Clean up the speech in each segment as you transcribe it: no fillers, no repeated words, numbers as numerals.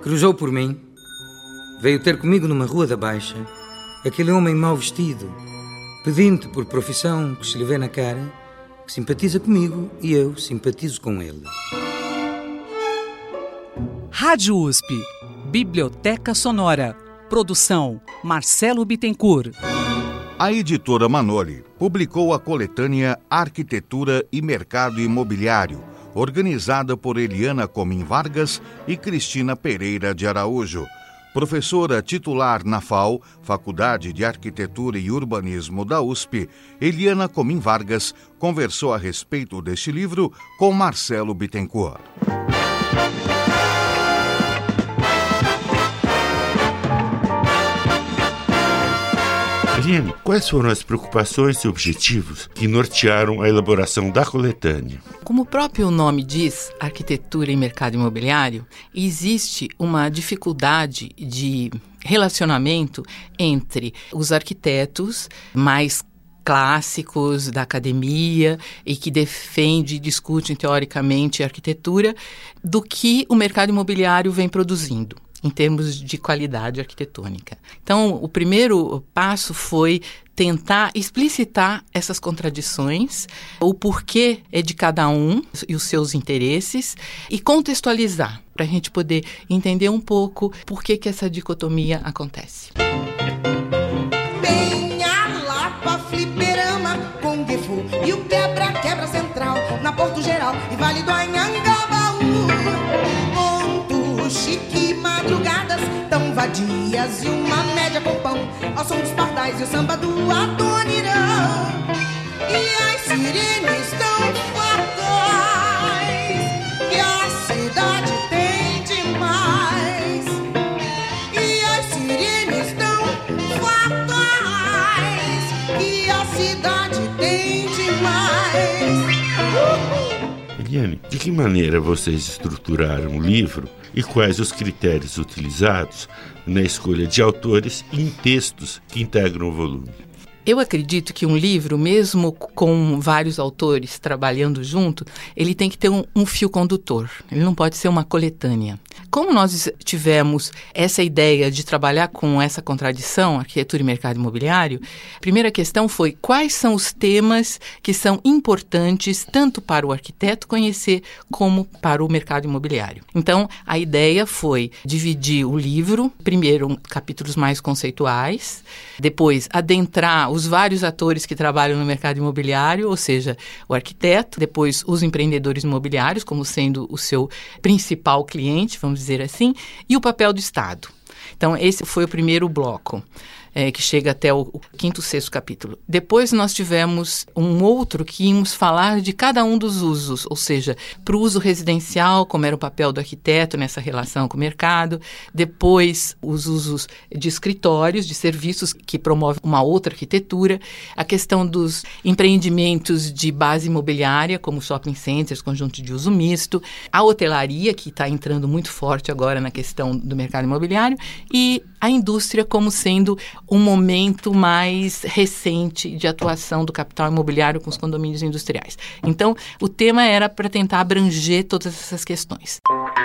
cruzou por mim. Veio ter comigo numa rua da Baixa aquele homem mal vestido, pedinte por profissão que se lhe vê na cara, que simpatiza comigo e eu simpatizo com ele. Rádio USP, Biblioteca Sonora. Produção Marcelo Bittencourt. A editora Manoli publicou a coletânea Arquitetura e Mercado Imobiliário, organizada por Eliana Comim Vargas e Cristina Pereira de Araújo. Professora titular na FAU, Faculdade de Arquitetura e Urbanismo da USP, Eliana Comim Vargas conversou a respeito deste livro com Marcelo Bittencourt. Eliane, quais foram as preocupações e objetivos que nortearam a elaboração da coletânea? Como o próprio nome diz, arquitetura e mercado imobiliário, existe uma dificuldade de relacionamento entre os arquitetos mais clássicos da academia e que defendem e discutem teoricamente arquitetura do que o mercado imobiliário vem produzindo em termos de qualidade arquitetônica. Então, o primeiro passo foi tentar explicitar essas contradições, o porquê é de cada um e os seus interesses, e contextualizar, para a gente poder entender um pouco por que essa dicotomia acontece. Penha, Lapa, Fliperama, Conguefu e o quebra-quebra central, na Porto Geral e Vale do Anhangabaú. Ponto chique, madrugadas tão vadias e uma média com pão, ao som dos pardais e o samba do Adonirão. E as sirenes tão fatais que a cidade tem demais. E as sirenes tão fatais que a cidade tem demais. Eliane, de que maneira vocês estruturaram o livro e quais os critérios utilizados na escolha de autores e em textos que integram o volume? Eu acredito que um livro, mesmo com vários autores trabalhando junto, ele tem que ter um fio condutor. Ele não pode ser uma coletânea. Como nós tivemos essa ideia de trabalhar com essa contradição, arquitetura e mercado imobiliário, a primeira questão foi quais são os temas que são importantes tanto para o arquiteto conhecer como para o mercado imobiliário. Então, a ideia foi dividir o livro, primeiro capítulos mais conceituais, depois adentrar os vários atores que trabalham no mercado imobiliário, ou seja, o arquiteto, depois os empreendedores imobiliários como sendo o seu principal cliente, vamos dizer assim, e o papel do Estado. Então, esse foi o primeiro bloco, que chega até o 5º, 6º capítulo. Depois nós tivemos um outro que íamos falar de cada um dos usos, ou seja, para o uso residencial, como era o papel do arquiteto nessa relação com o mercado. Depois, os usos de escritórios, de serviços que promovem uma outra arquitetura. A questão dos empreendimentos de base imobiliária, como shopping centers, conjunto de uso misto. A hotelaria, que está entrando muito forte agora na questão do mercado imobiliário. E a indústria como sendo um momento mais recente de atuação do capital imobiliário com os condomínios industriais. Então, o tema era para tentar abranger todas essas questões.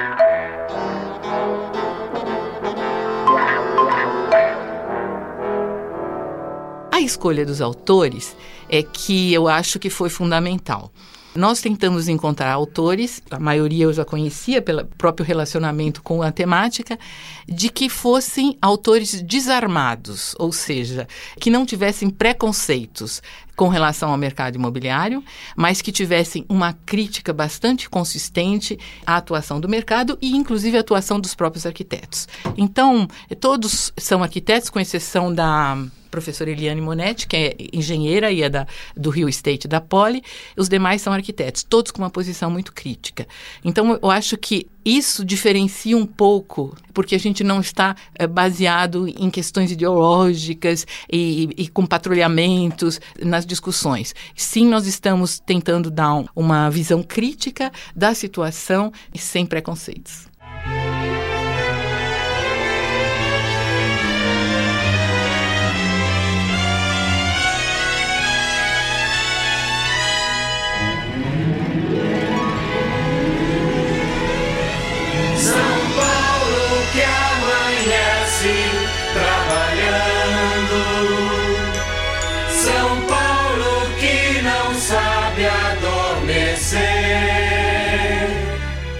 A escolha dos autores é que eu acho que foi fundamental. Nós tentamos encontrar autores, a maioria eu já conhecia pelo próprio relacionamento com a temática, de que fossem autores desarmados, ou seja, que não tivessem preconceitos com relação ao mercado imobiliário, mas que tivessem uma crítica bastante consistente à atuação do mercado e, inclusive, à atuação dos próprios arquitetos. Então, todos são arquitetos, com exceção da professora Eliane Monetti, que é engenheira e é do Rio State da Poli. Os demais são arquitetos, todos com uma posição muito crítica. Então, eu acho que isso diferencia um pouco, porque a gente não está baseado em questões ideológicas e com patrulhamentos nas discussões. Sim, nós estamos tentando dar uma visão crítica da situação e sem preconceitos.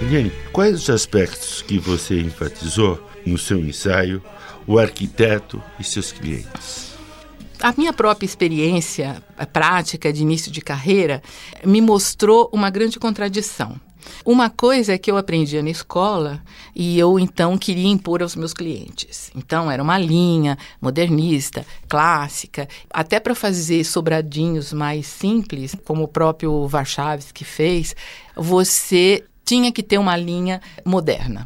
Eliane, quais os aspectos que você enfatizou no seu ensaio, O Arquiteto e Seus Clientes? A minha própria experiência prática de início de carreira me mostrou uma grande contradição. Uma coisa é que eu aprendia na escola e eu, então, queria impor aos meus clientes. Então, era uma linha modernista, clássica, até para fazer sobradinhos mais simples, como o próprio Warshawski fez, você tinha que ter uma linha moderna.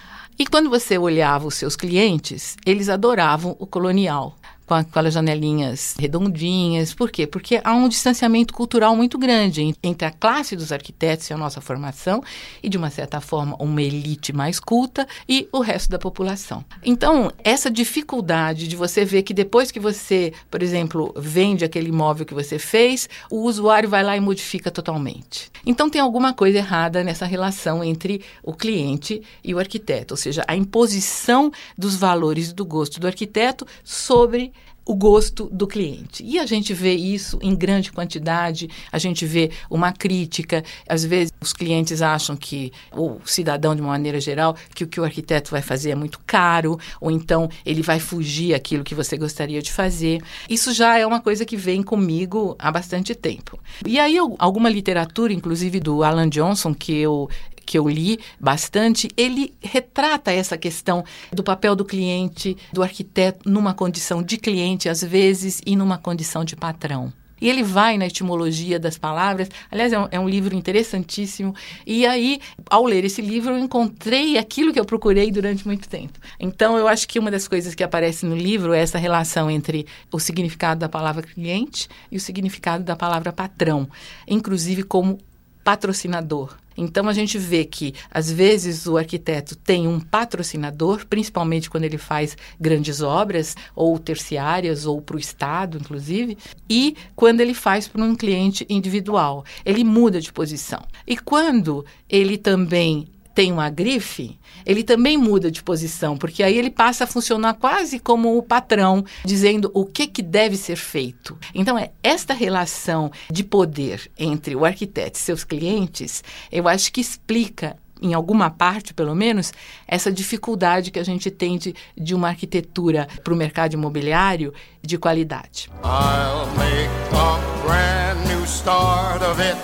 E quando você olhava os seus clientes, eles adoravam o colonial, com aquelas janelinhas redondinhas. Por quê? Porque há um distanciamento cultural muito grande entre a classe dos arquitetos e a nossa formação e, de uma certa forma, uma elite mais culta e o resto da população. Então, essa dificuldade de você ver que depois que você, por exemplo, vende aquele imóvel que você fez, o usuário vai lá e modifica totalmente. Então, tem alguma coisa errada nessa relação entre o cliente e o arquiteto, ou seja, a imposição dos valores do gosto do arquiteto sobre o gosto do cliente. E a gente vê isso em grande quantidade, a gente vê uma crítica, às vezes os clientes acham que, o cidadão de uma maneira geral, que o que o arquiteto vai fazer é muito caro, ou então ele vai fugir aquilo que você gostaria de fazer. Isso já é uma coisa que vem comigo há bastante tempo. E aí alguma literatura, inclusive do Alan Johnson, que eu li bastante, ele retrata essa questão do papel do cliente, do arquiteto, numa condição de cliente, às vezes, e numa condição de patrão. E ele vai na etimologia das palavras. Aliás, é um livro interessantíssimo. E aí, ao ler esse livro, eu encontrei aquilo que eu procurei durante muito tempo. Então, eu acho que uma das coisas que aparece no livro é essa relação entre o significado da palavra cliente e o significado da palavra patrão, inclusive como patrocinador. Então, a gente vê que, às vezes, o arquiteto tem um patrocinador, principalmente quando ele faz grandes obras, ou terciárias, ou para o Estado, inclusive, e quando ele faz para um cliente individual. Ele muda de posição. E quando ele também tem uma grife, ele também muda de posição, porque aí ele passa a funcionar quase como o patrão, dizendo o que deve ser feito. Então, esta relação de poder entre o arquiteto e seus clientes, eu acho que explica, em alguma parte, pelo menos, essa dificuldade que a gente tem de uma arquitetura para o mercado imobiliário de qualidade. I'll make a brand new start of it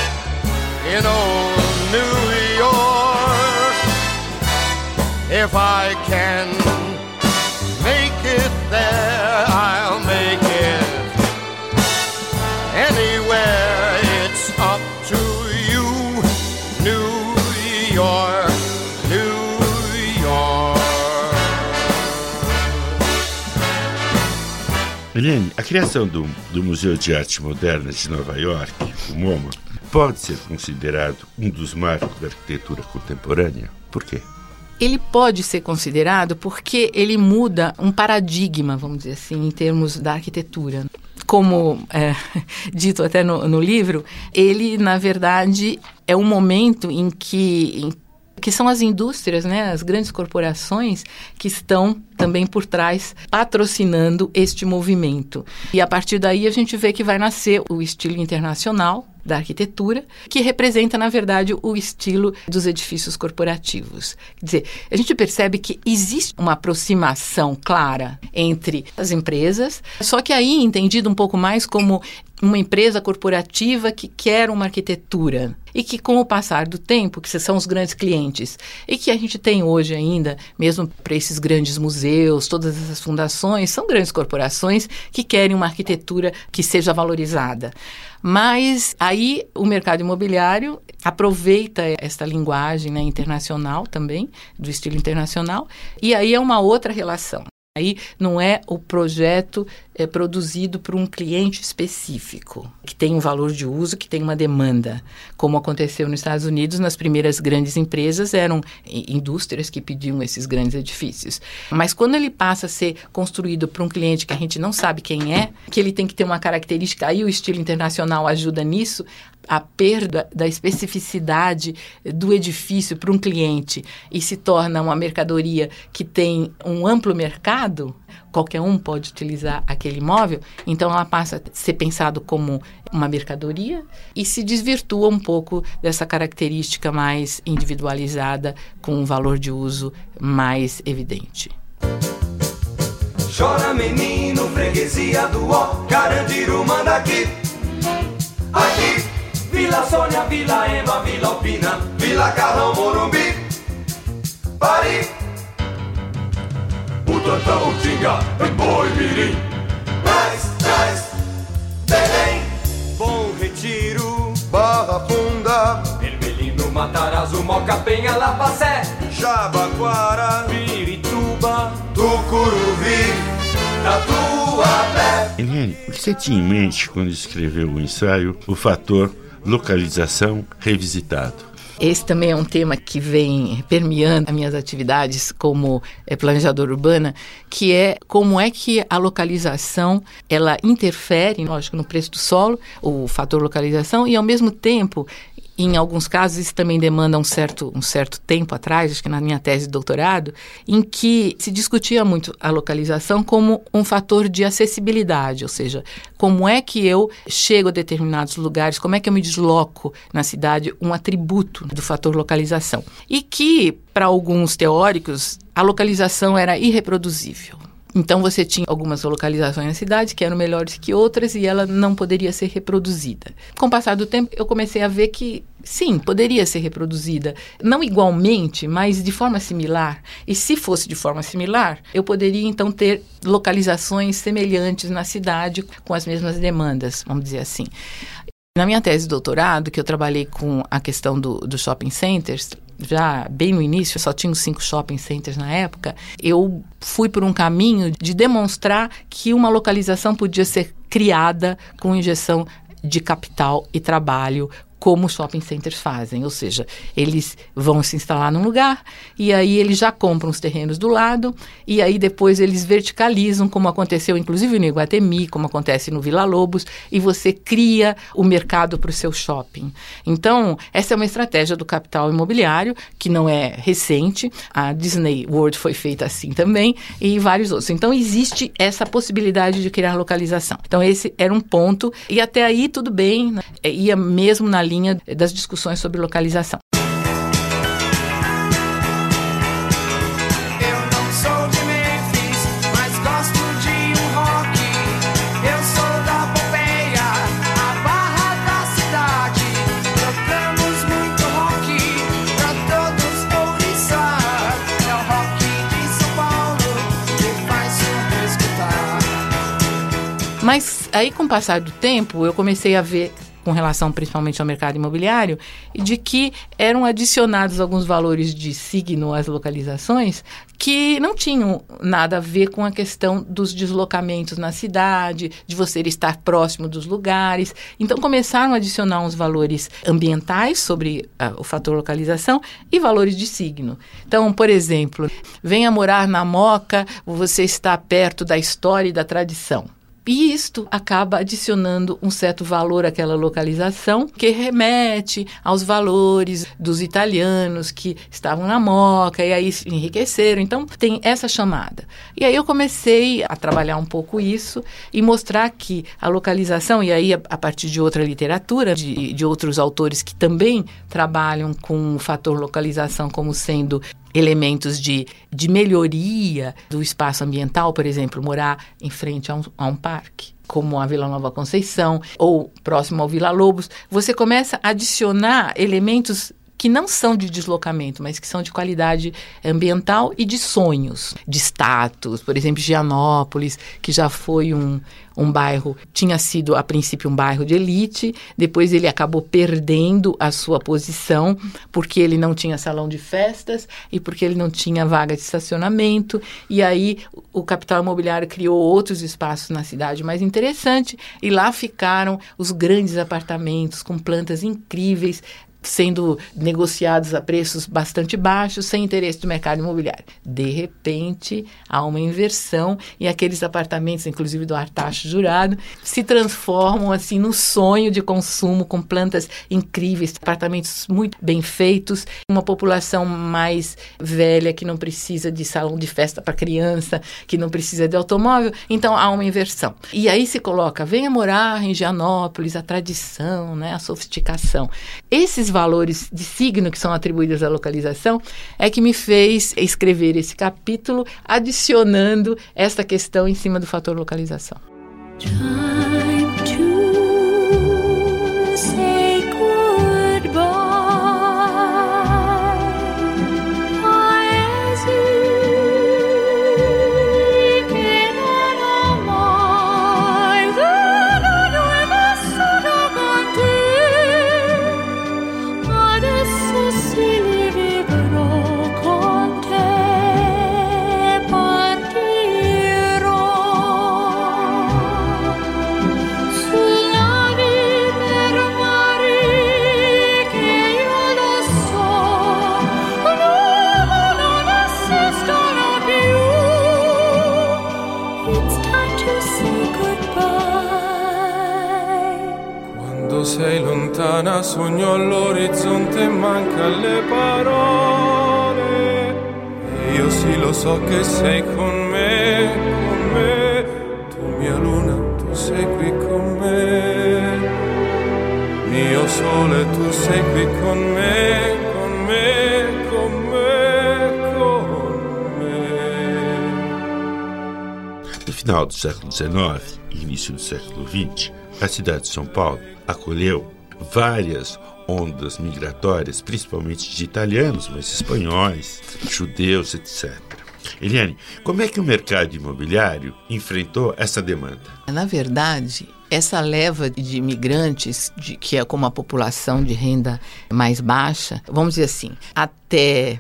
in old New York. If I can make it there, I'll make it anywhere. It's up to you, New York, New York. Eliane, a criação do Museu de Arte Moderna de Nova York, o MoMA, pode ser considerado um dos marcos da arquitetura contemporânea? Por quê? Ele pode ser considerado porque ele muda um paradigma, vamos dizer assim, em termos da arquitetura. Como dito até no livro, ele, na verdade, é um momento em que são as indústrias, né, as grandes corporações que estão também por trás patrocinando este movimento. E a partir daí a gente vê que vai nascer o estilo internacional da arquitetura, que representa, na verdade, o estilo dos edifícios corporativos. Quer dizer, a gente percebe que existe uma aproximação clara entre as empresas, só que aí entendido um pouco mais como uma empresa corporativa que quer uma arquitetura e que, com o passar do tempo, que são os grandes clientes, e que a gente tem hoje ainda, mesmo para esses grandes museus, todas essas fundações, são grandes corporações que querem uma arquitetura que seja valorizada. Mas aí o mercado imobiliário aproveita esta linguagem, né, internacional também, do estilo internacional, e aí é uma outra relação. Aí não é o projeto produzido por um cliente específico, que tem um valor de uso, que tem uma demanda. Como aconteceu nos Estados Unidos, nas primeiras grandes empresas eram indústrias que pediam esses grandes edifícios. Mas quando ele passa a ser construído por um cliente que a gente não sabe quem é, que ele tem que ter uma característica, aí o estilo internacional ajuda nisso, a perda da especificidade do edifício para um cliente e se torna uma mercadoria que tem um amplo mercado, qualquer um pode utilizar aquele imóvel, então ela passa a ser pensado como uma mercadoria e se desvirtua um pouco dessa característica mais individualizada com um valor de uso mais evidente. Chora menino, freguesia do Ó, Carandiru manda aqui, aqui. Vila Sônia, Vila Ema, Vila Alpina, Vila Carrão, Morumbi, Pari, Butantã, Utinga, Boi Mirim, Traz, Belém, Bom Retiro, Barra Funda, Vermelhinho, Matarazzo, Moca, Penha, Lapacé, Jabaquara, Pirituba, Tucuruvi, Tatuapé. Eliane, o que você tinha em mente quando escreveu o ensaio, o fator localização revisitado? Esse também é um tema que vem permeando as minhas atividades como planejadora urbana, que é como é que a localização ela interfere, lógico, no preço do solo, o fator localização, e ao mesmo tempo, em alguns casos, isso também demanda um certo tempo atrás, acho que na minha tese de doutorado, em que se discutia muito a localização como um fator de acessibilidade, ou seja, como é que eu chego a determinados lugares, como é que eu me desloco na cidade, um atributo do fator localização. E que, para alguns teóricos, a localização era irreproduzível. Então, você tinha algumas localizações na cidade que eram melhores que outras e ela não poderia ser reproduzida. Com o passar do tempo, eu comecei a ver que, sim, poderia ser reproduzida. Não igualmente, mas de forma similar. E se fosse de forma similar, eu poderia, então, ter localizações semelhantes na cidade com as mesmas demandas, vamos dizer assim. Na minha tese de doutorado, que eu trabalhei com a questão do shopping centers, já bem no início, só tinha 5 shopping centers na época, eu fui por um caminho de demonstrar que uma localização podia ser criada com injeção de capital e trabalho, como os shopping centers fazem, ou seja, eles vão se instalar num lugar e aí eles já compram os terrenos do lado e aí depois eles verticalizam, como aconteceu inclusive no Iguatemi, como acontece no Vila Lobos, e você cria o mercado para o seu shopping. Então, essa é uma estratégia do capital imobiliário, que não é recente, a Disney World foi feita assim também e vários outros. Então, existe essa possibilidade de criar localização. Então, esse era um ponto e até aí tudo bem, né? Ia mesmo na linha das discussões sobre localização. Eu não sou de Memphis, mas gosto de um rock. Eu sou da Pompeia, a barra da cidade. Tocamos muito rock pra todos ouriçar. É o rock de São Paulo que faz surdo escutar. Mas aí, com o passar do tempo, eu comecei a ver, com relação principalmente ao mercado imobiliário, de que eram adicionados alguns valores de signo às localizações que não tinham nada a ver com a questão dos deslocamentos na cidade, de você estar próximo dos lugares. Então, começaram a adicionar uns valores ambientais sobre o fator localização e valores de signo. Então, por exemplo, venha morar na Moca, você está perto da história e da tradição. E isto acaba adicionando um certo valor àquela localização, que remete aos valores dos italianos que estavam na Moca e aí se enriqueceram. Então, tem essa chamada. E aí eu comecei a trabalhar um pouco isso e mostrar que a localização, e aí a partir de outra literatura, de outros autores que também trabalham com o fator localização como sendo elementos de melhoria do espaço ambiental, por exemplo, morar em frente a um parque, como a Vila Nova Conceição, ou próximo ao Vila Lobos, você começa a adicionar elementos que não são de deslocamento, mas que são de qualidade ambiental e de sonhos, de status. Por exemplo, Gianópolis, que já foi um bairro, tinha sido a princípio um bairro de elite, depois ele acabou perdendo a sua posição, porque ele não tinha salão de festas e porque ele não tinha vaga de estacionamento, e aí o capital imobiliário criou outros espaços na cidade mais interessantes, e lá ficaram os grandes apartamentos com plantas incríveis, sendo negociados a preços bastante baixos, sem interesse do mercado imobiliário. De repente, há uma inversão e aqueles apartamentos, inclusive do Artacho Jurado, se transformam assim no sonho de consumo, com plantas incríveis, apartamentos muito bem feitos, uma população mais velha que não precisa de salão de festa para criança, que não precisa de automóvel. Então, há uma inversão. E aí se coloca, venha morar em Gianópolis, a tradição, né, a sofisticação. Esses valores de signo que são atribuídos à localização é que me fez escrever esse capítulo adicionando esta questão em cima do fator localização. Time to say goodbye. Sei lontana, sogno all'orizzonte, manca le parole. E io sì lo so che sei con me, con me. Tu mia luna, tu sei qui con me. Mio sole, tu sei qui con me, con me, con me, con me. No final do século XIX e início do século XX, a cidade de São Paulo acolheu várias ondas migratórias, principalmente de italianos, mas espanhóis, judeus, etc. Eliane, como é que o mercado imobiliário enfrentou essa demanda? Na verdade, essa leva de imigrantes, que é como a população de renda mais baixa, vamos dizer assim, até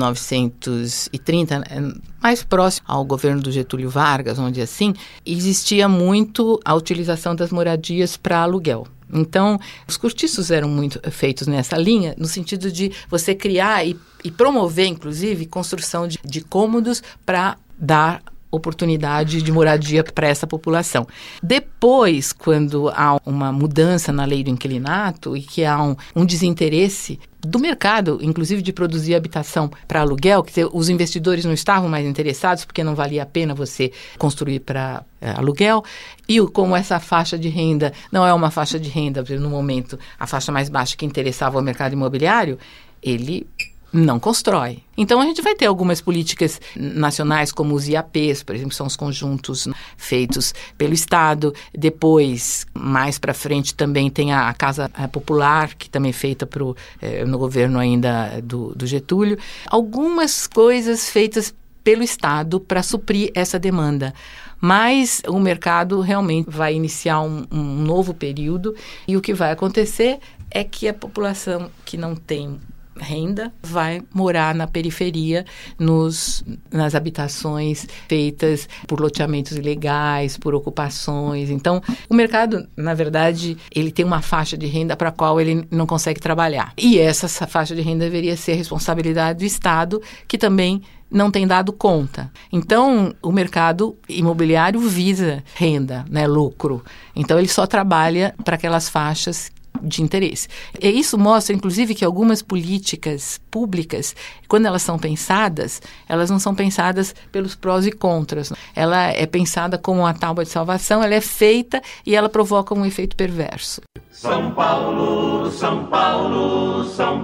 1930, mais próximo ao governo do Getúlio Vargas, vamos dizer assim, existia muito a utilização das moradias para aluguel. Então, os cortiços eram muito feitos nessa linha, no sentido de você criar e promover, inclusive, construção de cômodos para dar oportunidade de moradia para essa população. Depois, quando há uma mudança na lei do inquilinato e que há um desinteresse do mercado, inclusive de produzir habitação para aluguel, quer dizer, os investidores não estavam mais interessados porque não valia a pena você construir para aluguel, e como essa faixa de renda não é uma faixa de renda, no momento, a faixa mais baixa que interessava ao mercado imobiliário, ele não constrói. Então, a gente vai ter algumas políticas nacionais, como os IAPs, por exemplo, são os conjuntos feitos pelo Estado. Depois, mais para frente, também tem a Casa Popular, que também é feita no governo ainda do Getúlio. Algumas coisas feitas pelo Estado para suprir essa demanda. Mas o mercado realmente vai iniciar um novo período e o que vai acontecer é que a população que não tem renda vai morar na periferia, nas habitações feitas por loteamentos ilegais, por ocupações. Então, o mercado, na verdade, ele tem uma faixa de renda para a qual ele não consegue trabalhar. E essa faixa de renda deveria ser responsabilidade do Estado, que também não tem dado conta. Então, o mercado imobiliário visa renda, né, lucro. Então, ele só trabalha para aquelas faixas de interesse. E isso mostra, inclusive, que algumas políticas públicas, quando elas são pensadas, elas não são pensadas pelos prós e contras. Ela é pensada como uma tábua de salvação, ela é feita e ela provoca um efeito perverso. São Paulo, São Paulo, São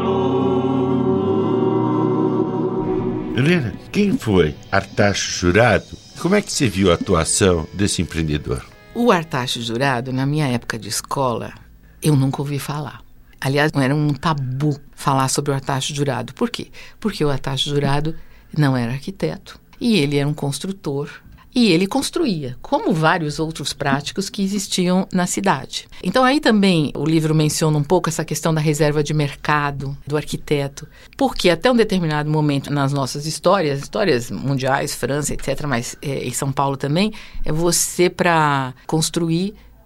Paulo. Helena, quem foi Artacho Jurado? Como é que você viu a atuação desse empreendedor? O Artacho Jurado, na minha época de escola, eu nunca ouvi falar. Aliás, era um tabu falar sobre o Artacho Jurado. Por quê? Porque o Artacho Jurado não era arquiteto e ele era um construtor e ele construía, como vários outros práticos que existiam na cidade. Então aí também o livro menciona um pouco essa questão da reserva de mercado do arquiteto, porque até um determinado momento nas nossas histórias mundiais, França, etc., mas em São Paulo também, você para construir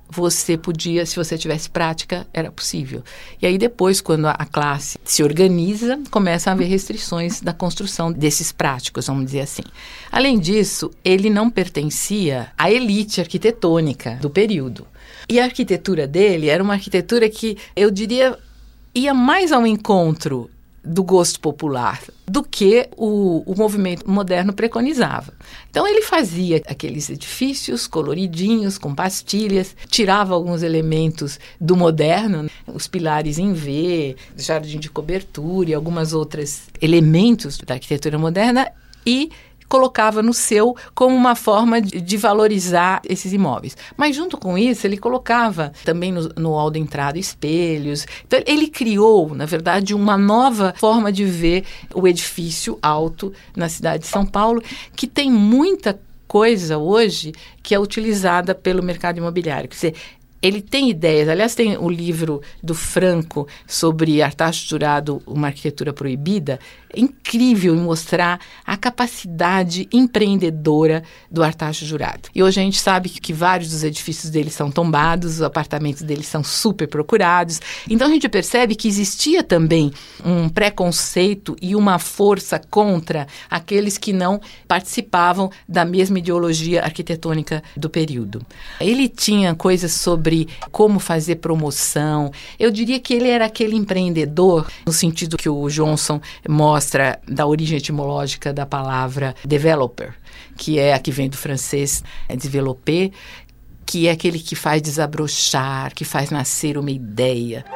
você podia, se você tivesse prática, era possível. E aí depois, quando a classe se organiza, começam a haver restrições da construção desses práticos, vamos dizer assim. Além disso, ele não pertencia à elite arquitetônica do período. E a arquitetura dele era uma arquitetura que, eu diria, ia mais ao encontro do gosto popular do que o movimento moderno preconizava. Então ele fazia aqueles edifícios coloridinhos, com pastilhas, tirava alguns elementos do moderno, os pilares em V, jardim de cobertura e alguns outros elementos da arquitetura moderna, e colocava no seu como uma forma de valorizar esses imóveis. Mas junto com isso, ele colocava também no hall da entrada espelhos. Então, ele criou, na verdade, uma nova forma de ver o edifício alto na cidade de São Paulo, que tem muita coisa hoje que é utilizada pelo mercado imobiliário. Quer dizer, ele tem ideias, aliás, tem o livro do Franco sobre Artaxo Jurado, Uma Arquitetura Proibida, incrível em mostrar a capacidade empreendedora do Artaxo Jurado. E hoje a gente sabe que vários dos edifícios dele são tombados, os apartamentos dele são super procurados. Então a gente percebe que existia também um preconceito e uma força contra aqueles que não participavam da mesma ideologia arquitetônica do período. Ele tinha coisas sobre como fazer promoção. Eu diria que ele era aquele empreendedor, no sentido que o Johnson mostra da origem etimológica da palavra developer, que é a que vem do francês développer, que é aquele que faz desabrochar, que faz nascer uma ideia.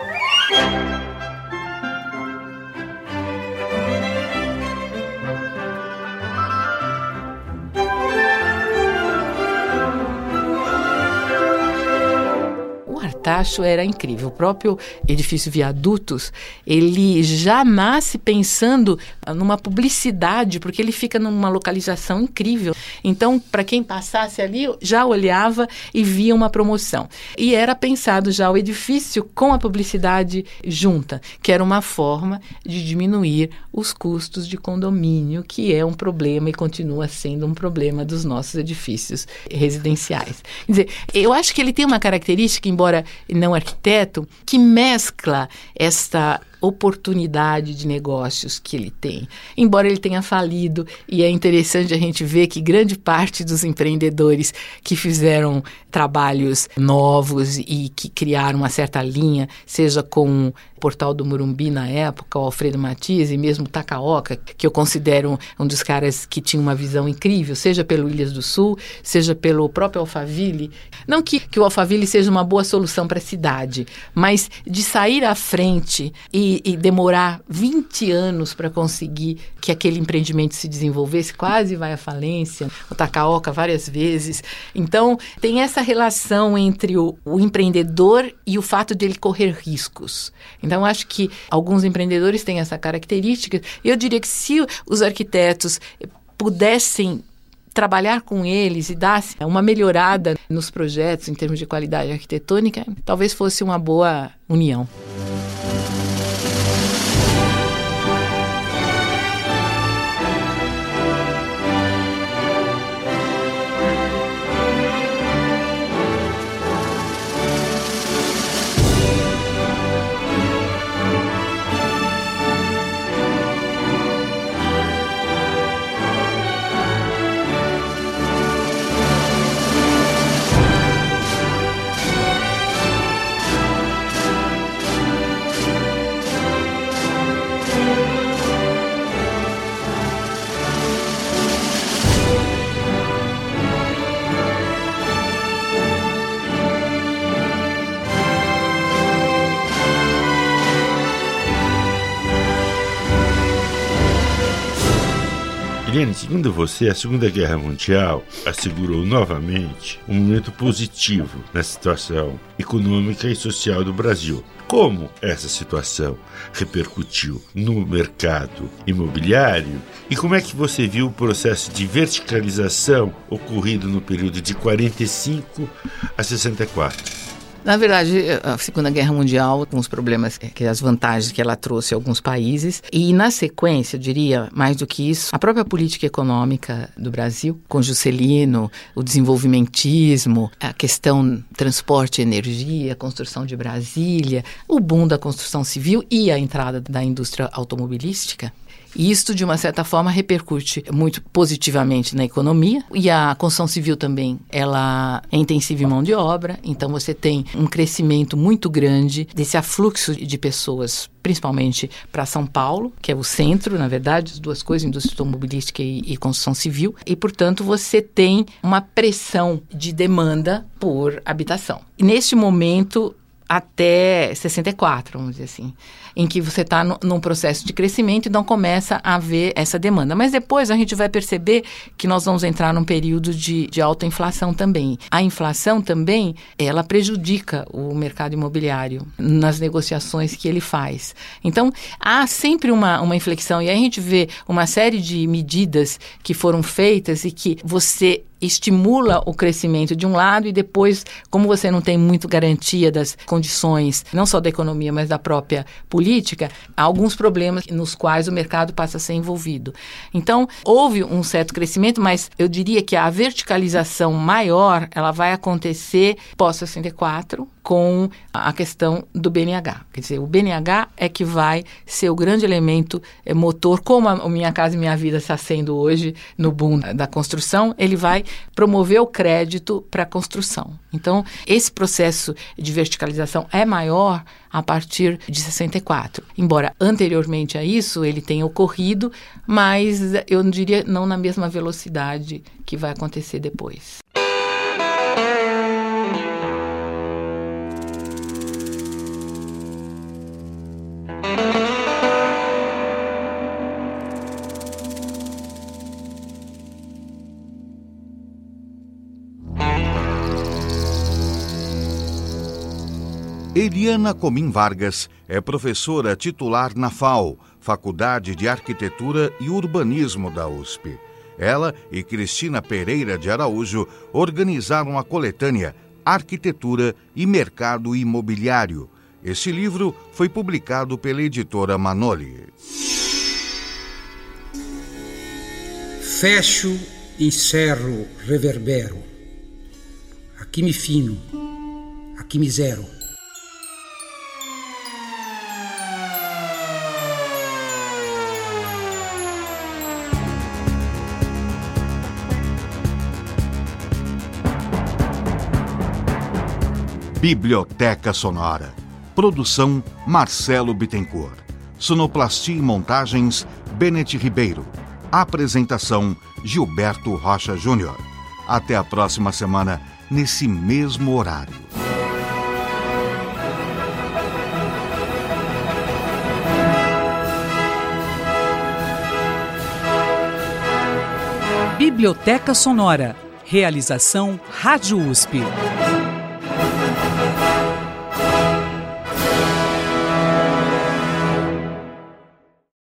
Artaxo era incrível. O próprio edifício Viadutos, ele já nasce pensando numa publicidade, porque ele fica numa localização incrível. Então, para quem passasse ali, já olhava e via uma promoção. E era pensado já o edifício com a publicidade junta, que era uma forma de diminuir os custos de condomínio, que é um problema e continua sendo um problema dos nossos edifícios residenciais. Quer dizer, eu acho que ele tem uma característica, embora não arquiteto, que mescla esta oportunidade de negócios que ele tem. Embora ele tenha falido, e é interessante a gente ver que grande parte dos empreendedores que fizeram trabalhos novos e que criaram uma certa linha, seja com o Portal do Morumbi na época, o Alfredo Matias e mesmo o Takaoka, que eu considero um dos caras que tinha uma visão incrível, seja pelo Ilhas do Sul, seja pelo próprio Alphaville. Não que o Alphaville seja uma boa solução para a cidade, mas de sair à frente e demorar 20 anos para conseguir que aquele empreendimento se desenvolvesse, quase vai à falência, o Takaoka várias vezes. Então, tem essa relação entre o empreendedor e o fato dele correr riscos. Então, acho que alguns empreendedores têm essa característica. Eu diria que se os arquitetos pudessem trabalhar com eles e dar uma melhorada nos projetos em termos de qualidade arquitetônica, talvez fosse uma boa união. Eliane, segundo você, a Segunda Guerra Mundial assegurou novamente um momento positivo na situação econômica e social do Brasil. Como essa situação repercutiu no mercado imobiliário e como é que você viu o processo de verticalização ocorrido no período de 45 a 64? Na verdade, a Segunda Guerra Mundial, com os problemas, as vantagens que ela trouxe a alguns países, e na sequência, eu diria, mais do que isso, a própria política econômica do Brasil, com Juscelino, o desenvolvimentismo, a questão transporte e energia, a construção de Brasília, o boom da construção civil e a entrada da indústria automobilística. E isto, de uma certa forma, repercute muito positivamente na economia. E a construção civil também, ela é intensiva em mão de obra. Então, você tem um crescimento muito grande desse afluxo de pessoas, principalmente para São Paulo, que é o centro, na verdade, as duas coisas, indústria automobilística e construção civil. E, portanto, você tem uma pressão de demanda por habitação. E, neste momento, até 64, vamos dizer assim, em que você está num processo de crescimento e não começa a haver essa demanda. Mas depois a gente vai perceber que nós vamos entrar num período de alta inflação também. A inflação também, ela prejudica o mercado imobiliário nas negociações que ele faz. Então, há sempre uma inflexão, e aí a gente vê uma série de medidas que foram feitas e que você estimula o crescimento de um lado e depois, como você não tem muito garantia das condições, não só da economia, mas da própria política, há alguns problemas nos quais o mercado passa a ser envolvido. Então, houve um certo crescimento, mas eu diria que a verticalização maior, ela vai acontecer pós-64, com a questão do BNH. Quer dizer, o BNH é que vai ser o grande elemento motor, como a Minha Casa e Minha Vida está sendo hoje no boom da construção, ele vai promover o crédito para a construção. Então, esse processo de verticalização é maior a partir de 64. Embora anteriormente a isso ele tenha ocorrido, mas eu não diria não na mesma velocidade que vai acontecer depois. Eliana Comim Vargas é professora titular na FAU, Faculdade de Arquitetura e Urbanismo da USP. Ela e Cristina Pereira de Araújo organizaram a coletânea Arquitetura e Mercado Imobiliário. Este livro foi publicado pela editora Manoli. Fecho, encerro, reverbero. Aqui me fino, aqui me zero. Biblioteca Sonora. Produção Marcelo Bittencourt. Sonoplastia e montagens Bennett Ribeiro. Apresentação Gilberto Rocha Júnior. Até a próxima semana, nesse mesmo horário. Biblioteca Sonora. Realização Rádio USP.